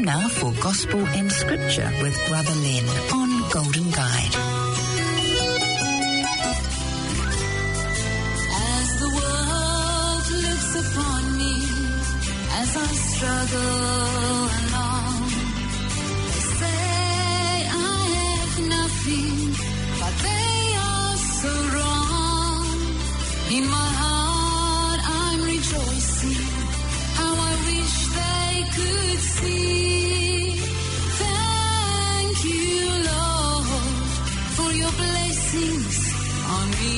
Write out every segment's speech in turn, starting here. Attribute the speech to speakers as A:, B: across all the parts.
A: now for Gospel and Scripture with Brother Len on Golden Guide.
B: As the world looks upon me, as I struggle along, they say I have nothing, but they are so wrong. In my heart I'm rejoicing, how I wish they could see. Thank you, Lord, for your blessings on me.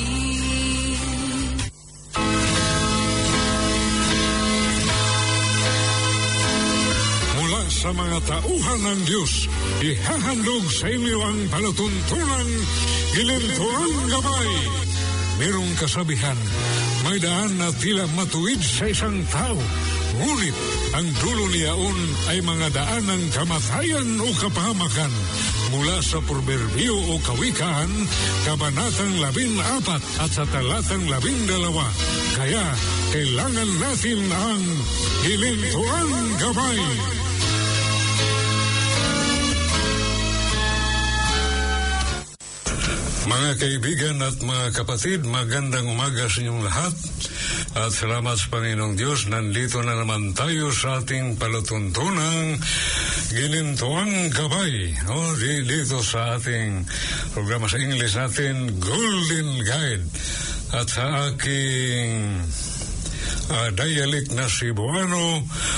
C: Mula sa mga tauhan ng Diyos, ihahandog sa inyo ang palatuntunang Ginintuang Gabay. Merong kasabihan, may daan na tila matuwid sa isang tao, ngunit ang dulo niyaon ay mga daan ng kamatayan o kapahamakan. Mula sa Proverbio o Kawikaan, Kabanatang 14 at sa Talatang 12. Kaya kailangan natin ang Ginintuang Gabay. Mga kaibigan at mga kapatid, magandang umaga sa inyong lahat. At salamat sa Panginoong Diyos, nandito na naman tayo sa ating palatuntunang Ginintuang Gabay. Dito sa ating programa sa English natin, Golden Guide. At sa aking dialect na Cebuano,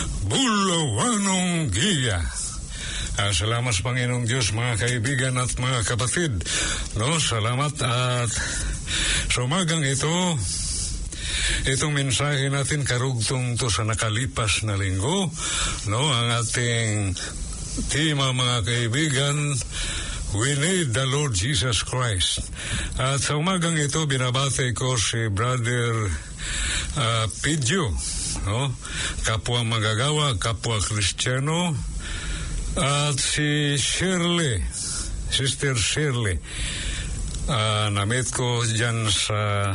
C: Bulawanong Giya. Salamat sa Panginoong Diyos, mga kaibigan at mga kapatid. Salamat at sa umagang ito, itong mensahe natin karugtong to sa nakalipas na linggo. Ang ating tema, mga kaibigan, we need the Lord Jesus Christ. At sa umagang ito, binabati ko si Brother Pidyo, kapwa magagawa, kapwa Kristiyano, at si Shirley, Sister Shirley, namit ko dyan sa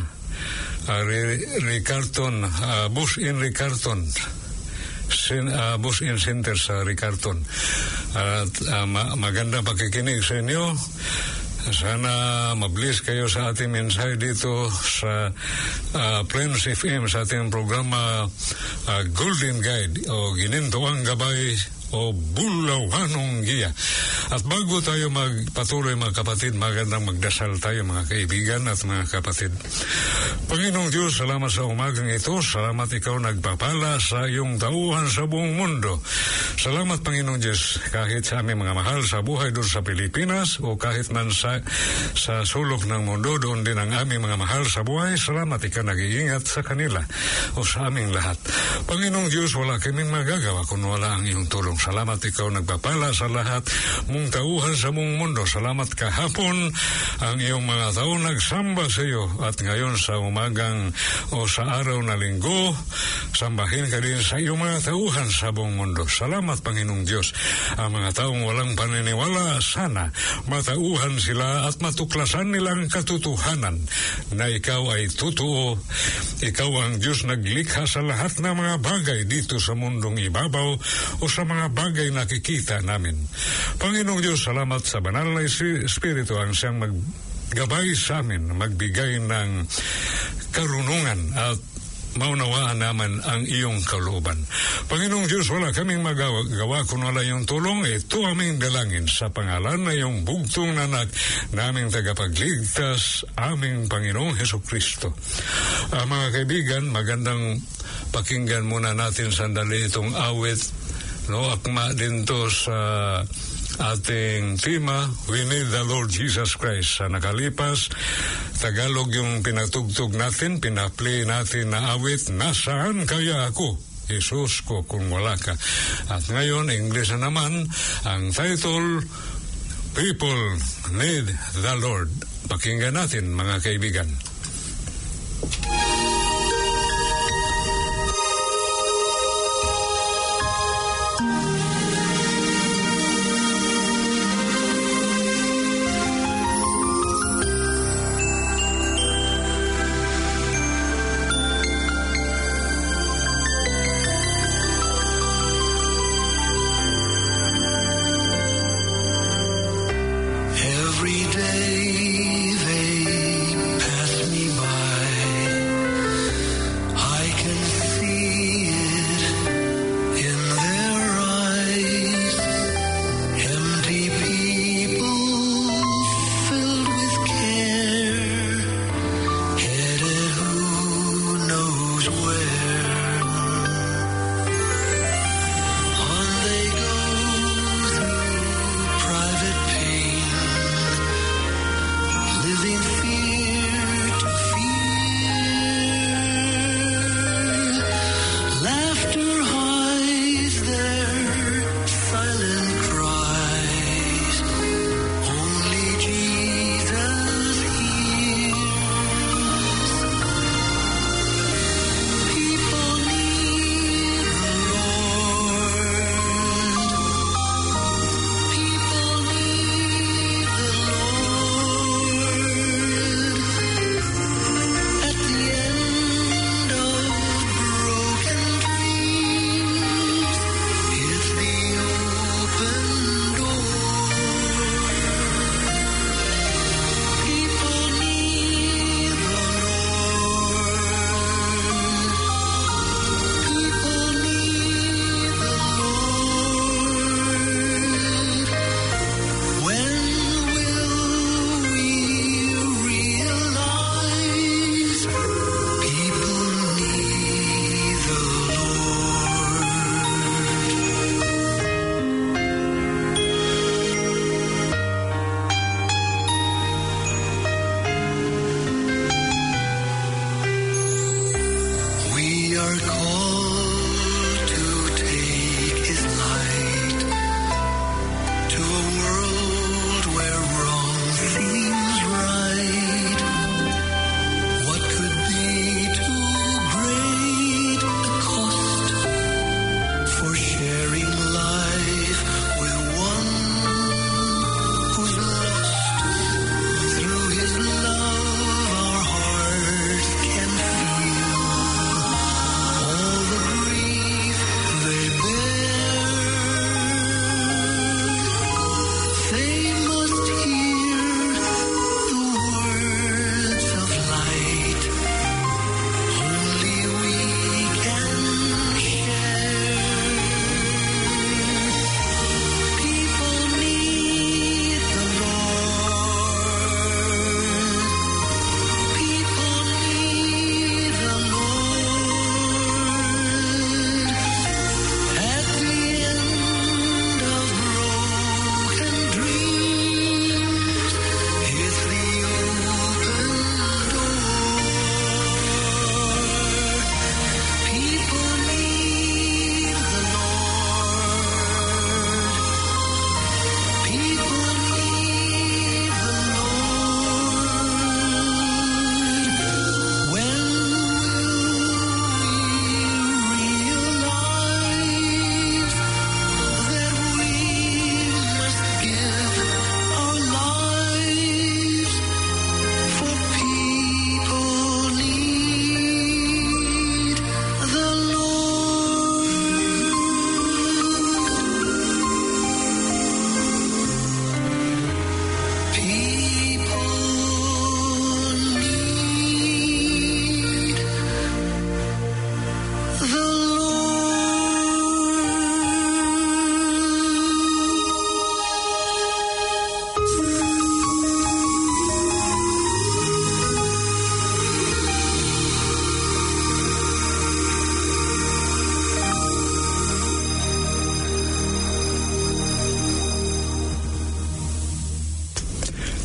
C: Ricarton, Bush in Ricarton, Bush in Center sa Ricarton. At magandang pakikinig sa inyo. Sana mabliss kayo sa ating mensahe dito sa Friends FM, sa ating programa Golden Guide o Ginintuang Gabay o Bulawanong Giya. At bago tayo magpatuloy, mga kapatid, magandang magdasal tayo, mga kaibigan at mga kapatid. Panginoong Diyos, salamat sa umagang ito. Salamat ikaw nagpapala sa iyong tauhan sa buong mundo. Salamat, Panginoong Diyos, kahit sa aming mga mahal sa buhay doon sa Pilipinas o kahit man sa sulok ng mundo, doon din ang aming mga mahal sa buhay. Salamat ikaw nag-iingat sa kanila o sa aming lahat. Panginoong Diyos, wala kaming magagawa kung wala ang iyong tulong. Salamat ikaw nagpapala sa lahat mong tauhan sa buong mundo. Salamat kahapon ang iyong mga tao nagsamba sa iyo at ngayon sa umagang o sa araw na linggo, sambahin ka din sa iyong mga tauhan sa buong mundo. Salamat, Panginoong Diyos. Ang mga taong walang paniniwala, sana matauhan sila at matuklasan nilang katotohanan na ikaw ay totoo. Ikaw ang Diyos naglikha sa lahat ng mga bagay dito sa mundong ibabaw o sa mga bagay nakikita namin. Panginoong Diyos, salamat sa banal na Espiritu ang siyang maggabay sa amin, magbigay ng karunungan at maunawaan naman ang iyong kalooban. Panginoong Diyos, wala kaming magawa kung wala iyong tulong. Ito aming dalangin sa pangalan na iyong bugtong nanak naming tagapagligtas, aming Panginoong Hesukristo. Mga kaibigan, magandang pakinggan muna natin sandali itong awit. Akma din to sa ating tema, we need the Lord Jesus Christ. Sa nakalipas, Tagalog yung pinatugtog natin, pinaplay natin na awit, nasaan kaya ako, Jesus ko, kung wala ka. At ngayon, English na naman, ang title, People Need the Lord. Pakinggan natin, mga kaibigan.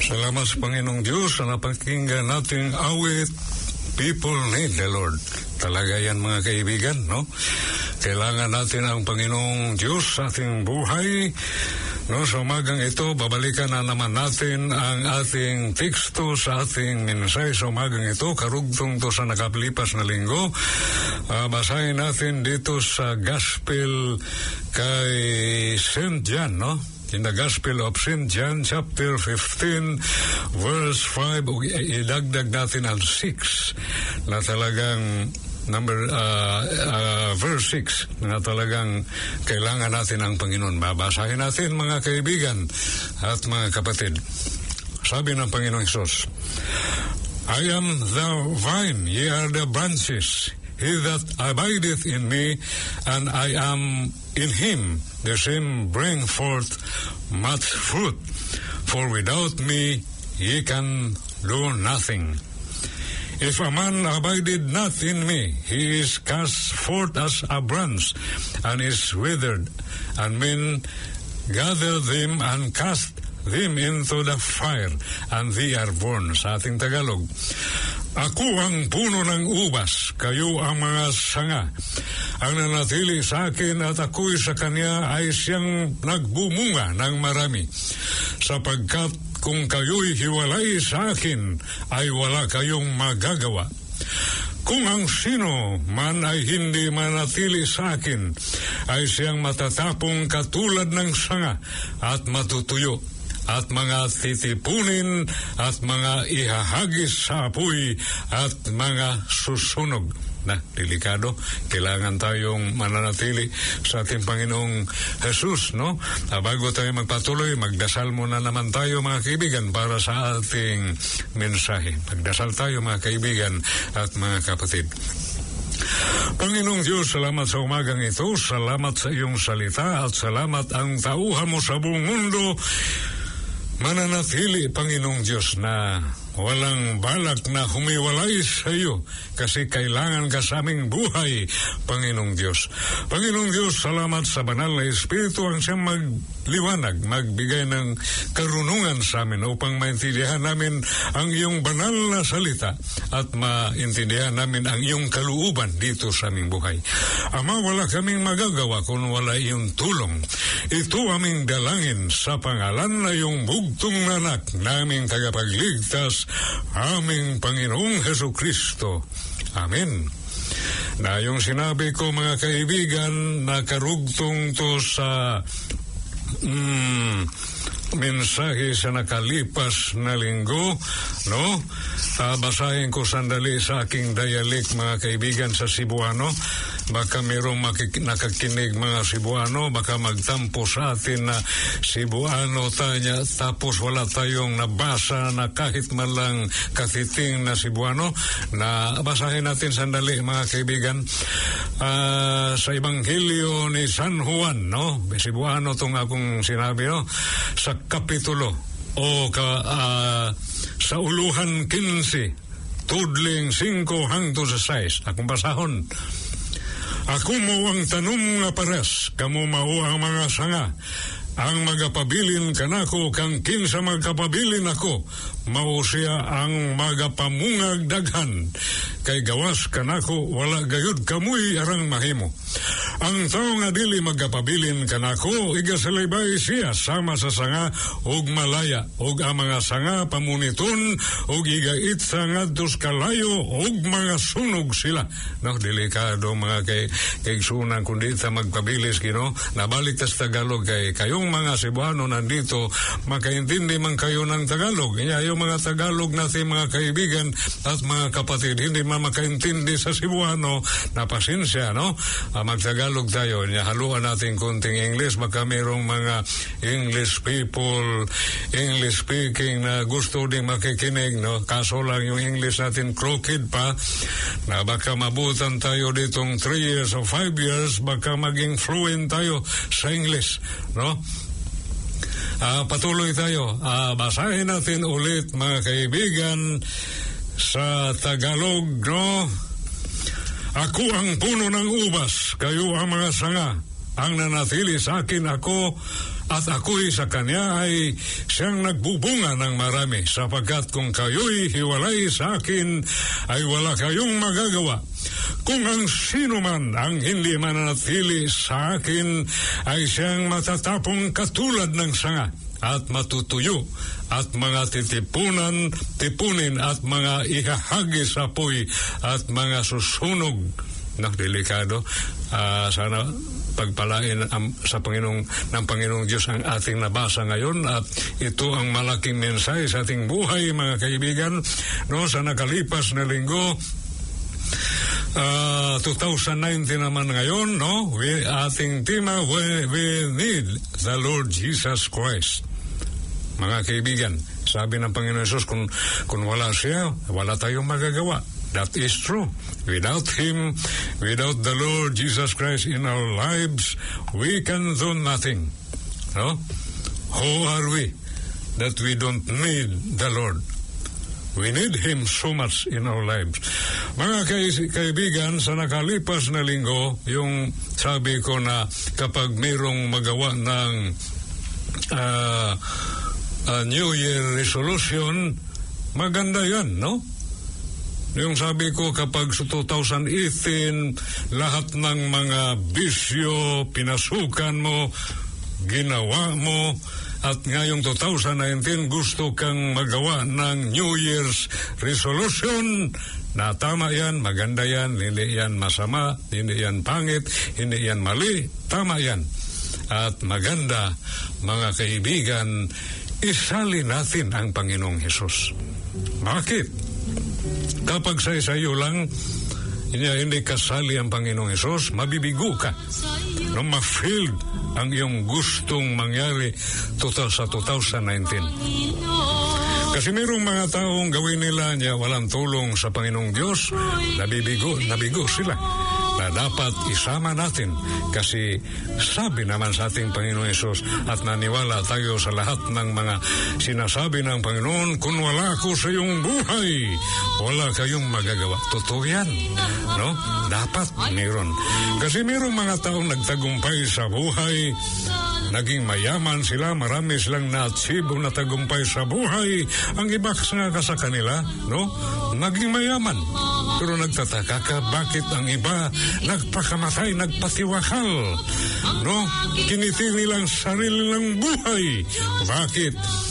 C: Salamat sa Panginoong Diyos sa napakinggan nating awit, People Need the Lord. Talaga yan mga kaibigan, no? Kailangan natin ang Panginoong Diyos sa ating buhay. No, sa umagang ito, babalikan na naman natin ang ating teksto sa ating mensahe sa umagang ito, karugtong to sa nakapilipas na linggo. Basahin natin dito sa Gospel kay St. John, no? In the Gospel of St. John, chapter 15, verse 5, idagdag natin ang 6, na talagang verse 6, na talagang kailangan natin ang Panginoon. Babasahin natin mga kaibigan at mga kapatid. Sabi ng Panginoong Hesus, I am the vine, ye are the branches. He that abideth in me, and I am in him, the same bring forth much fruit. For without me ye can do nothing. If a man abideth not in me, he is cast forth as a branch, and is withered, and men gather them and cast them into the fire, and they are burned. Sa ating Tagalog, ako ang puno ng ubas, kayo ang mga sanga. Ang nanatili sa akin at ako'y sa kanya ay siyang nagbumunga ng marami. Sapagkat kung kayo'y hiwalay sa akin, ay wala kayong magagawa. Kung ang sino man ay hindi manatili sa akin, ay siyang matatapong katulad ng sanga at matutuyo, at mga titipunin at mga ihahagis sa apoy at mga susunog. Na, delikado. Kailangan tayong mananatili sa ating Panginoong Jesus, no? Bago tayo magpatuloy, magdasal muna naman tayo mga kaibigan para sa ating mensahe. Magdasal tayo mga kaibigan at mga kapatid. Panginoong Diyos, salamat sa umagang ito, salamat sa iyong salita at salamat ang tauhan mo sa buong mundo. Mananatili, Panginoong Diyos, na walang balak na humiwalay sa iyo kasi kailangan ka sa aming buhay, Panginoong Diyos. Panginoong Diyos, salamat sa banal na Espiritu ang siyang magliwanag, magbigay ng karunungan sa amin upang maintindihan namin ang iyong banal na salita at maintindihan namin ang iyong kalooban dito sa aming buhay. Ama, wala kaming magagawa kung wala iyong tulong. Ito aming dalangin sa pangalan na iyong bugtong anak naming tagapagligtas, aming Panginoong Hesukristo. Amen. Na yung sinabi ko mga kaibigan, na karugtong to sa mensahe sa nakalipas na linggo, no? Basahin ko sandali sa aking dialect mga kaibigan sa Cebuano. Baka mayroong nakakinig mga Cebuano, baka magtampo sa atin na Cebuano tayo, tapos wala tayong nabasa na kahit man lang katiting na Cebuano. Na basahin natin sandali mga kaibigan sa Ebanghelyo ni San Juan, no? Cebuano itong akong sinabi, no? Sa kapitulo o sa uluhan 15, tudling 5 hangtod sa 6. Akong basahon. Ako mo ang tanom nga paras, kamo mao ang mga sanga. Ang magapabilin kanako, kang kinsa magkapabilin ako, mao siya ang magapamungag daghan. Kay gawas kanako, wala gayud kamuy arang mahimo. Ang tao nga dili magkapabilin kanako, igasalaybay siya sama sa sanga og malaya, og ang mga sanga pamuniton, og igait sa ngadtos kalayo, og mga sunog sila. No, delikado mga kay sunan kundi ta magpabilis kino. Nabalik tas Tagalog kay kayong mga Cebuano nandito, makaintindi man kayo ng Tagalog. Yung mga Tagalog natin mga kaibigan at mga kapatid, hindi man makaintindi sa Cebuano, na pasensya, no? Magtagalog tayo, haluan natin konting English, baka mayroong mga English people, English speaking na gusto ding makikinig, no? Kaso lang yung English natin crooked pa, na baka mabutan tayo ditong 3 years o 5 years, baka maging fluent tayo sa English, no? Patuloy tayo. Basahin natin ulit mga kaibigan sa Tagalog, no? Ako ang puno ng ubas, kayo ang mga sanga. Ang nanatili sa akin, ako At ako'y sa kanya ay siyang nagbubunga ng marami, sapagkat kung kayo'y hiwalay sa akin, ay wala kayong magagawa. Kung ang sino man ang hindi mananatili sa akin, ay siyang matatapong katulad ng sanga, at matutuyo, at mga tipunin at mga ihahagi sa apoy, at mga susunog. Delikado. Sana pagpalain sa ng Panginoong Diyos ang ating nabasa ngayon, at ito ang malaking mensahe sa ating buhay, mga kaibigan. Sa nakalipas na linggo, 2019 naman ngayon, ating tema, we need the Lord Jesus Christ. Mga kaibigan, sabi ng Panginoon Jesus, kung wala siya, wala tayong magagawa. That is true. Without Him, without the Lord Jesus Christ in our lives, we can do nothing. Who are we that we don't need the Lord? We need Him so much in our lives. Mga kaibigan, sa nakalipas na linggo, yung sabi ko na kapag mayroong magawa ng New Year resolution, maganda yan, Yung sabi ko, kapag sa 2018, lahat ng mga bisyo, pinasukan mo, ginawa mo, at ngayong 2019, gusto kang magawa ng New Year's resolution, na tama yan, maganda yan, hindi yan masama, hindi yan pangit, hindi yan mali, tama yan. At maganda, mga kaibigan, isali natin ang Panginoong Hesus. Bakit? Kapag sa iyo lang, hindi kasali ang Panginoong Hesus, mabibigo ka. Ma-feel ang iyong gustong mangyari sa 2019. Kasi mayroong mga taong gawin nila niya walang tulong sa Panginoong Diyos, nabigo sila. Na dapat isama natin, kasi sabi naman sa ating Panginoon Hesus, at naniwala tayo sa lahat ng mga sinasabi ng Panginoon, kung wala ako sa iyong buhay, wala kayong magagawa. Totoo yan, Dapat mayroon. Kasi mayroong mga taong nagtagumpay sa buhay, naging mayaman sila, marami silang na-achieve o natagumpay sa buhay. Ang iba nga sa kanila, naging mayaman. Pero nagtataka ka, bakit ang iba nagpakamatay, nagpatiwakal, kinitil nilang sarili ng buhay. Bakit?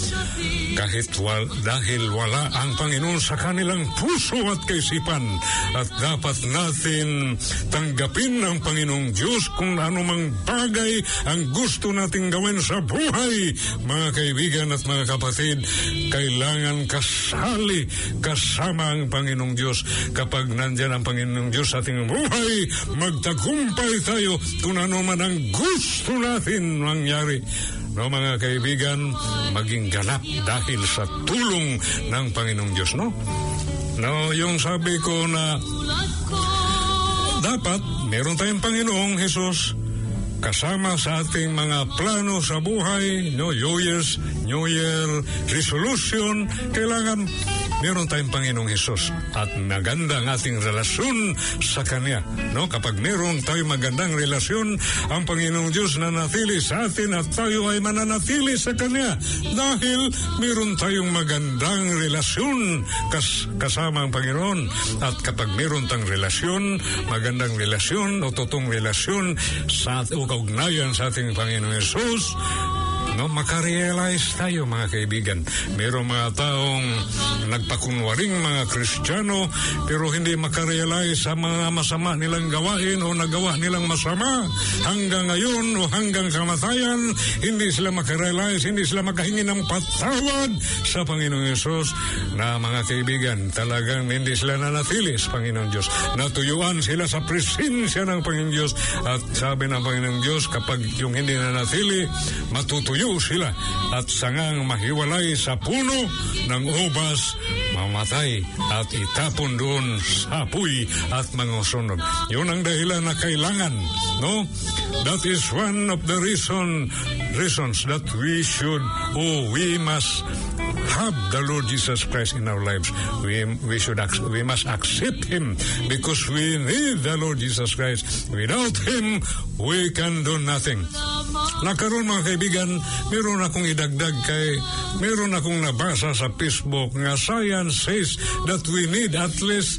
C: Dahil wala ang Panginoon sa kanilang puso at kaisipan. At dapat natin tanggapin ng Panginoong Diyos kung anumang bagay ang gusto nating gawin sa buhay. Mga kaibigan at mga kapatid, kailangan kasali kasama ang Panginoong Diyos. Kapag nandyan ang Panginoong Diyos sa ating buhay, magtagumpay tayo kung ano man ang gusto natin mangyari. Mga kaibigan, maging ganap dahil sa tulong ng Panginoong Diyos, yung sabi ko na dapat meron tayong Panginoong Hesus kasama sa ating mga plano sa buhay, New Year resolution. Kailangan meron tayong Panginoong Hesus at maganda ang ating relasyon sa Kanya. Kapag meron tayong magandang relasyon, ang Panginoong Diyos nanatili sa atin at tayo ay mananatili sa Kanya. Dahil meron tayong magandang relasyon kasama ang Panginoon. At kapag meron tayong relasyon, magandang relasyon o totoong relasyon sa kaugnayan sa ating Panginoong Hesus, makarealize tayo, mga kaibigan. Mayroong mga taong nagpakunwaring mga Kristiyano pero hindi makarealize sa mga masama nilang gawain o nagawa nilang masama. Hanggang ngayon o hanggang kamatayan, hindi sila makarealize, hindi sila makahingi ng patawad sa Panginoong Hesus. Na mga kaibigan, talagang hindi sila nanatili sa Panginoong Diyos. Natuyuan sila sa presensya ng Panginoong Diyos. At sabi ng Panginoong Diyos, kapag yung hindi nanatili, matutuyo sila at sangang mahiwalay sa puno ng ubas, mamatay at itapon doon sa apoy at mga sunog. Yun ang dahilan na kailangan, That is one of the reasons that we must have the Lord Jesus Christ in our lives. We must accept Him because we need the Lord Jesus Christ. Without Him, we can do nothing. Nakaroon mga kaibigan, meron akong idagdag kay meron akong nabasa sa Facebook nga science says that we need at least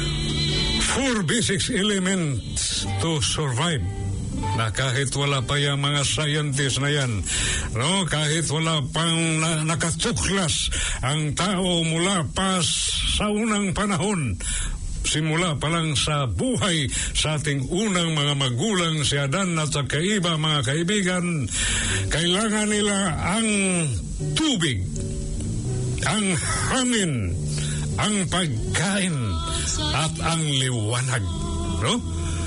C: 4 basic elements to survive. Na kahit wala pa yung mga scientists na yan, no, kahit wala pang nakatuklas ang tao mula pa sa unang panahon, simula pa lang sa buhay sa ating unang mga magulang si Adan at saka iba mga kaibigan, kailangan nila ang tubig, ang hangin, ang pagkain at ang liwanag, no?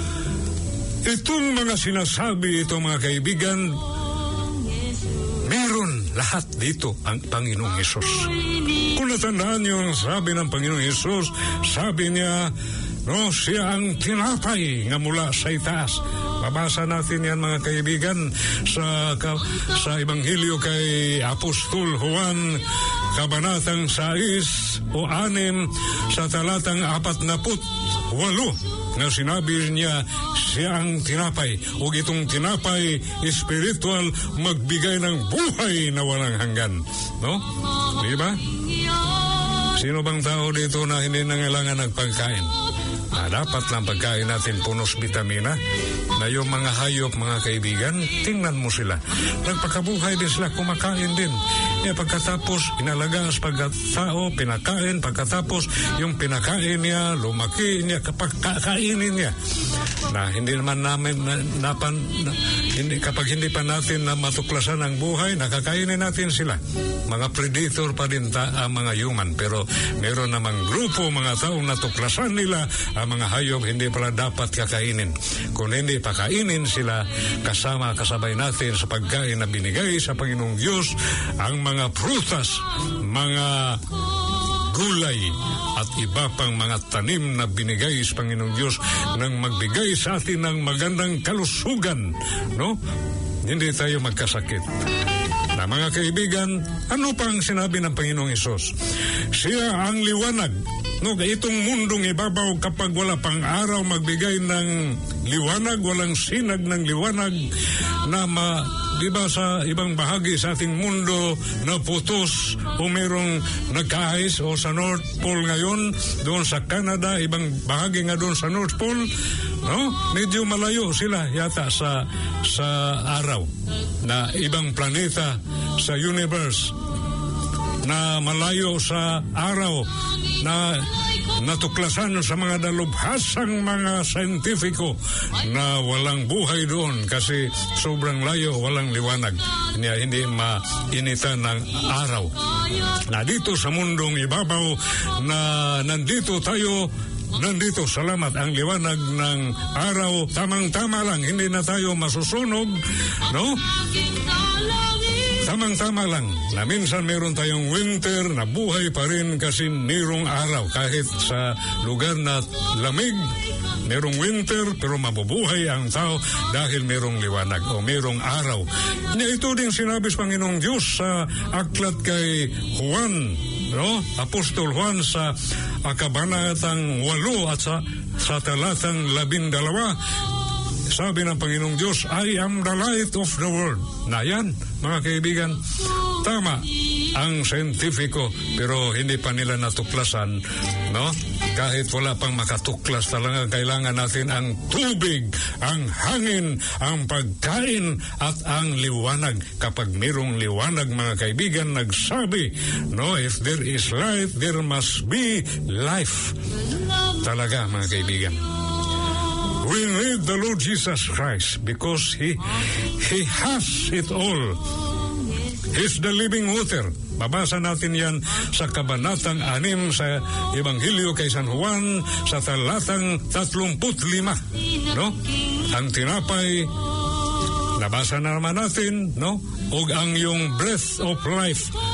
C: Itong mga sinasabi ito mga kaibigan, meron lahat dito ang Panginoong Hesus. Kung natandaan niyo ang sabi ng Panginoong Hesus, sabi niya, no, siya ang tinapay nga mula sa itaas. Babasa natin yan mga kaibigan sa Ebanghelyo kay Apostol Juan, kabanatang 6 o 6 sa talatang 48. Na sinabi niya, siya ang tinapay. O itong tinapay, spiritual, magbigay ng buhay na walang hanggan. No? Di ba? Sino bang tao dito na hindi nangailangan ng pagkain? Dapat lang pagkain natin punos vitamina. Na yung mga hayop, mga kaibigan, tingnan mo sila. Nagpakabuhay din sila, kumakain din. Pagkatapos, inalagaan sa pagkatao, pinakain, pagkatapos, yung pinakain niya, lumaki niya, kainin niya. Na hindi naman namin, kapag hindi pa natin na matuklasan ang buhay, nakakainin natin sila. Mga predator pa din ang mga human, pero meron namang grupo, mga taong natuklasan nila, ang mga hayop hindi pala dapat kakainin. Kung hindi pakainin sila, kasabay natin sa pagkain na binigay sa Panginoong Diyos, ang mga prutas, mga gulay at iba pang mga tanim na binigay sa Panginoong Diyos nang magbigay sa atin ng magandang kalusugan, no? Hindi tayo magkasakit. Na mga kaibigan, ano pang sinabi ng Panginoong Hesus? Siya ang liwanag. No, itong mundong ibabaw kapag wala pang araw magbigay ng liwanag, walang sinag ng liwanag na diba sa ibang bahagi sa ating mundo na putos o merong nagkahis o sa North Pole ngayon, doon sa Canada, ibang bahagi nga doon sa North Pole, no? Medyo malayo sila yata sa araw na ibang planeta sa universe na malayo sa araw na natuklasan sa mga dalubhasang mga scientifico na walang buhay doon kasi sobrang layo, walang liwanag. Hindi mainitan ng araw. Na dito sa mundong ibabaw na nandito salamat ang liwanag ng araw, tamang-tama lang, hindi na tayo masusunog, no? Tamang-tama lang na minsan meron tayong winter na buhay pa rin kasi merong araw. Kahit sa lugar na lamig, merong winter pero mabubuhay ang tao dahil merong liwanag o merong araw. Ito din sinabi sa Panginoong Diyos sa aklat kay Juan, no? Apostol Juan sa kabanatang 8 at sa talatang 12. Sabi ng Panginoong Diyos, I am the light of the world. Na yan, mga kaibigan, tama ang scientifico, pero hindi pa nila natuklasan, no? Kahit wala pang makatuklas, talaga kailangan natin ang tubig, ang hangin, ang pagkain, at ang liwanag. Kapag mayroong liwanag, mga kaibigan, nagsabi, no, if there is light, there must be life. Talaga, mga kaibigan. We need the Lord Jesus Christ because He has it all. He's the living water. Babasa natin yan sa kabanatang 6 sa Ebanghelyo kay San Juan sa talatang 35. No? Ang tinapay, nabasa na naman natin, no? O ang yung breath of life.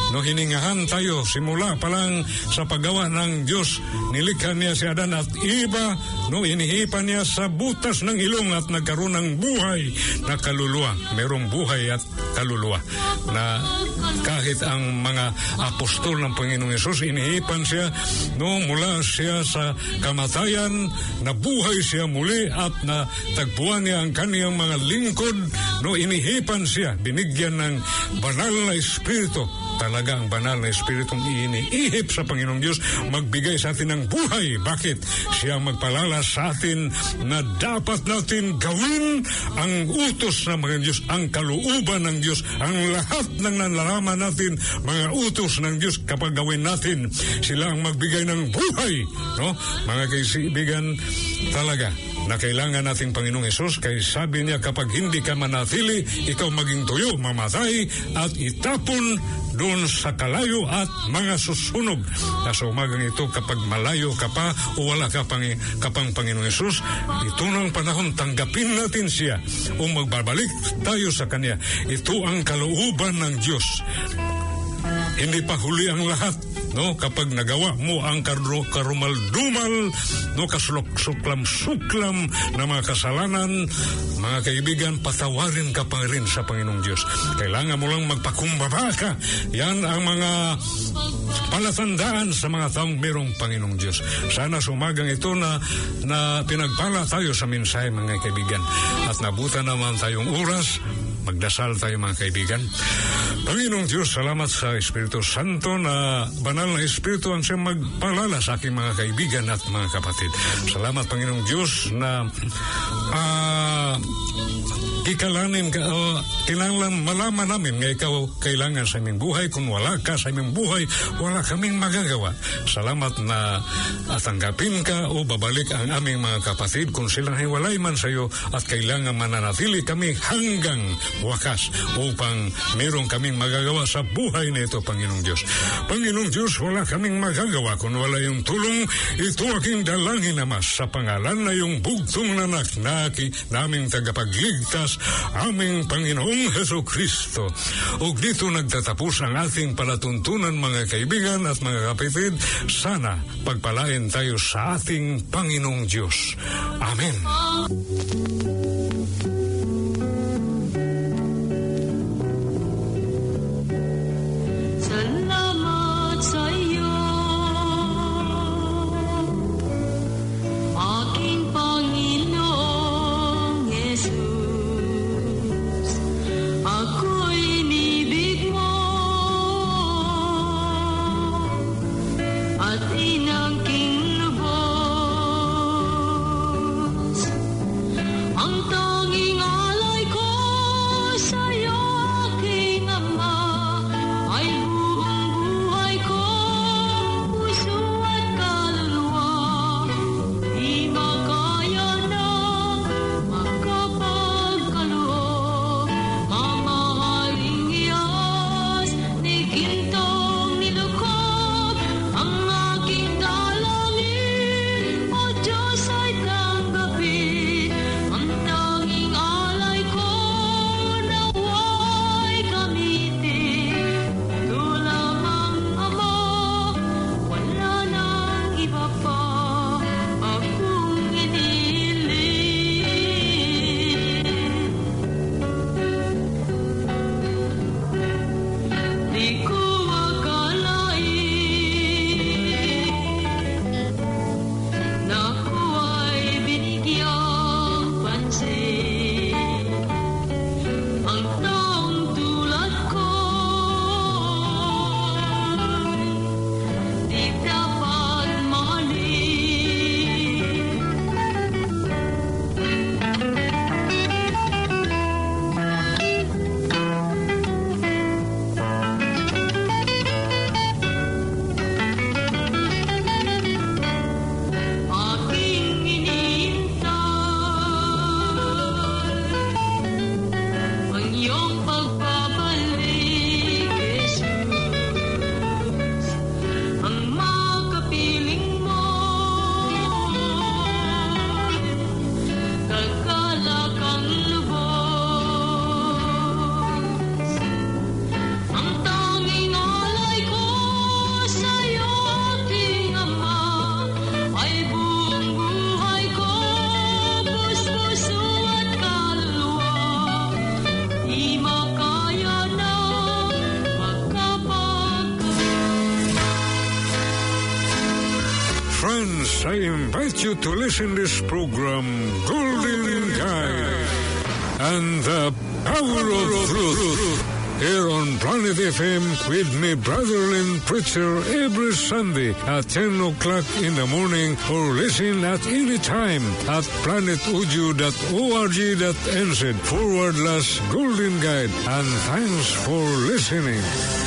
C: no hiningahan tayo simula pa lang sa paggawa ng Diyos. Nilikha niya si Adan at Eva, no inihipan niya sa butas ng ilong at nagkaroon ng buhay na kaluluwa. Merong buhay at kaluluwa na kahit ang mga apostol ng Panginoong Hesus, inihipan siya, no, mula siya sa kamatayan, nabuhay siya muli at natagpuan niya ang kaniyang mga lingkod, no, inihipan siya, binigyan ng banal na Espiritu. Talaga ang banal na Espiritong iniihip sa Panginoong Diyos, magbigay sa atin ng buhay. Bakit? Siya magpalala sa atin na dapat natin gawin ang utos ng mga Diyos, ang kalooban ng Diyos, ang lahat ng nalalaman natin, mga utos ng Diyos kapag gawin natin. Sila ang magbigay ng buhay, no? Mga kaibigan, talaga na kailangan nating Panginoong Hesus, kaya sabi niya kapag hindi ka manatili, ikaw maging tuyo, mamatay at itapon doon sa kalayo at mga susunog. Sa umagang ito, kapag malayo ka pa o wala ka pang Panginoong Hesus, ito ng panahon, tanggapin natin siya o magbabalik tayo sa Kanya. Ito ang kalooban ng Diyos. Hindi pa huli ang lahat, no? Kapag nagawa mo ang karumal-dumal, no, kasuklam-suklam na mga kasalanan, mga kaibigan, patawarin ka pa rin sa Panginoong Diyos. Kailangan mo lang magpakumbaba ka. Yan ang mga palatandaan sa mga taong merong Panginoong Diyos. Sana sumagang ito na pinagpala tayo sa mensahe, mga kaibigan. At nabutan naman tayong oras. Magdasal tayo, mga kaibigan. Panginoong Diyos, salamat sa Espiritu Santo na banal na Espiritu ang siyang magpalala sa aking mga kaibigan at mga kapatid. Salamat, Panginoong Diyos, na ikalanin ka, kailangan malaman namin nga ikaw kailangan sa aming buhay. Kung wala ka sa aming buhay, wala kaming magagawa. Salamat na tanggapin ka o babalik ang aming mga kapatid kung silang hiwalay man sa iyo at kailangan mananatili kami hanggang wakas upang merong kaming magagawa sa buhay na ito, Panginoong Diyos. Panginoong Diyos, wala kaming magagawa kung wala yung tulong. Ito aking dalangin, Ama, sa pangalan na yung bugtong nanak na naming tagapagligtas, aming Panginoong Hesukristo. O dito nagtatapos ang ating palatuntunan, mga kaibigan at mga kapatid. Sana pagpalain tayo sa ating Panginoong Diyos. Amen.
B: Salamat sa iyo, aking Panginoong Jesus. Ako'y inibig mo at inangking lubos.
C: friends, I invite you to listen this program, Golden Guide, and the Power of Truth, here on Planet FM with me, Brother Lynn Preacher, every Sunday at 10 o'clock in the morning, or listen at any time at planetaudio.org.nz /Golden Guide. And thanks for listening.